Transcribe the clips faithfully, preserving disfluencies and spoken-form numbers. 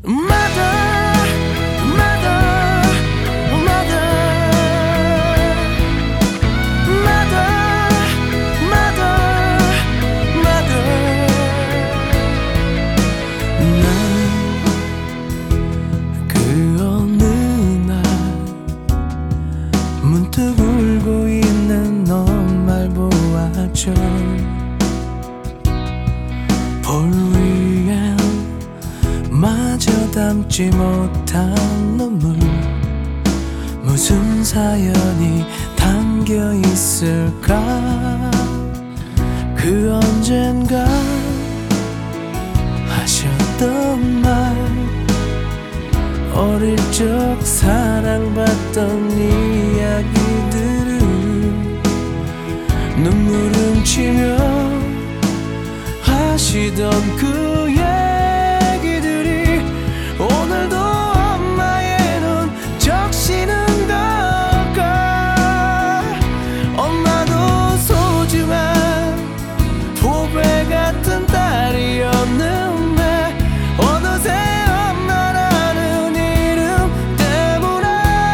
Mother, mother, mother, mother, mother, mother. 난 그 어느 날 문득 울고 있는 엄마를 보았죠. 볼 위엔 마저 담지 못한 눈물, 무슨 사연이 담겨 있을까. 그 언젠가 하셨던 말, 어릴 적 사랑받던 이야기들을 눈물 훔치며 하시던 그 얘기들이 오늘도 엄마의 눈 적시는 걸까. 엄마도 소중한 보배 같은 딸이었는데 어느새 엄마라는 이름 때문에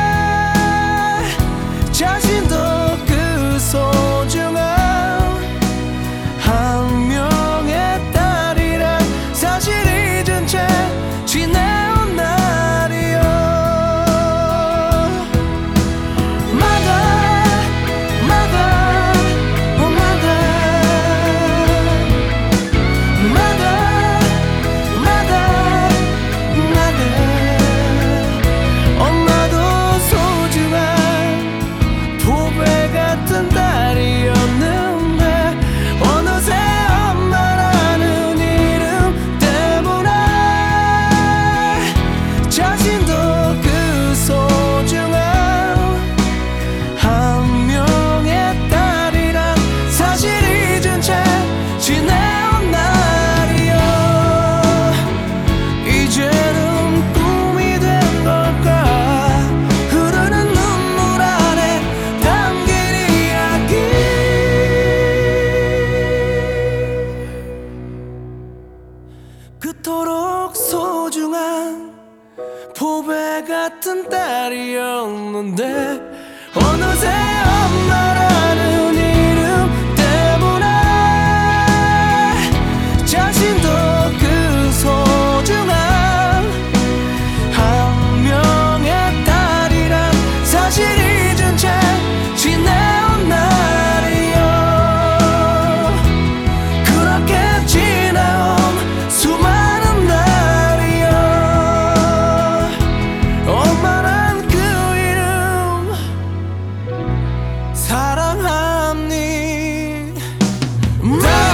자신도 그 소중한 한 명의 딸이란 사실 잊은 채 지내온 날이요. Mother, mother, oh mother, mother, mother, mother. 엄마도 소중한 보배 같은 딸이었는데 어느새 엄마라는 이름 때문에 자신도 그 소중한 한 명의 딸이란 사실 잊은 채 지내온 날이요. 이제는 꿈이 된 걸까. 흐르는 눈물 안에 담긴 이야기. 그토록 소중한 보배 같은 딸이었는데 어느새 엄마라는 이름 때문에 자신도 그 소중한 한 명의 딸이란 사실 잊은 채 지내온 날이요. 그렇게 지내온 수많은 날이요. 엄마란 그 이름 사랑합니다.